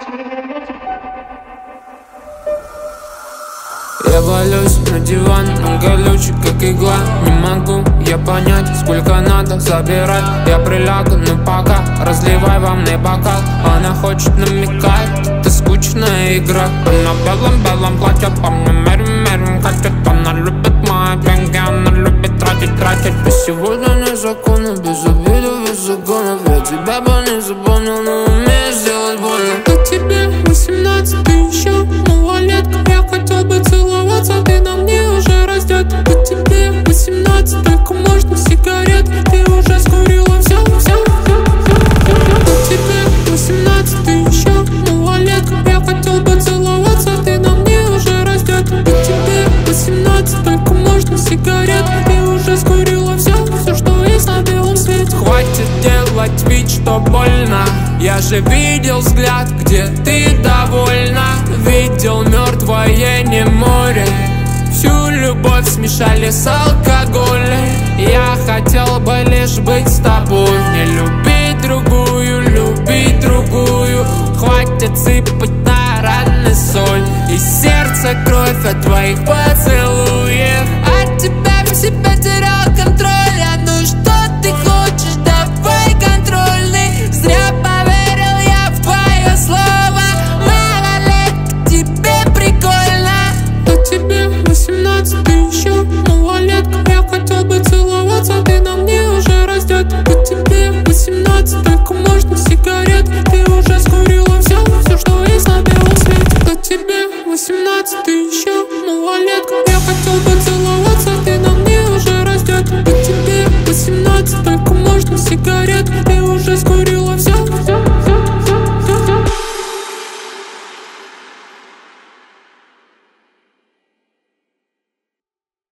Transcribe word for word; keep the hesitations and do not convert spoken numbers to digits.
Я валюсь на диван, он колючий, как игла. Не могу я понять, сколько надо забирать. Я прилягу, но пока разливай во мне бокал. Она хочет намекать, это скучная игра. Она в белом-белом платье, по мне мерим-мерим катит. Она любит мои деньги, она любит тратить, тратить. Без сегодня не законы, без обида, без загонов. Я тебя бы не запомнил, но умею сделать больно. А тебе восемнадцать, ты еще малолетка. Я хотел бы целоваться, ты на мне уже раздет. А тебе восемнадцать, только можно сигарет. Ты уже скурила все, все, все, все. А тебе восемнадцать, ты еще малолетка. Я хотел бы целоваться, ты на мне уже раздет. А тебе восемнадцать, только можно сигарет. Ты уже скурила все, все, что есть на белом свете. Хватит делать вид, что больно. Я же видел взгляд, где ты довольна. Видел мертвое не море. Всю любовь смешали с алкоголем. Я хотел бы лишь быть с тобой. Не любить другую, любить другую. Хватит сыпать на раны соль. Из сердца кровь от твоих поцелуев. От тебя в себя терял контроль. А ну что ты хочешь, давай контрольный. Зря поверил я в твое слово. Малолетка, тебе прикольно. А тебе восемнадцать, ты еще малолетка. Я хотел бы целоваться, ты на мне уже раздет. А тебе восемнадцать, только можно сигарет. Ты уже скурила все, все, что есть на белом свете. А тебе восемнадцать, ты еще малолетка.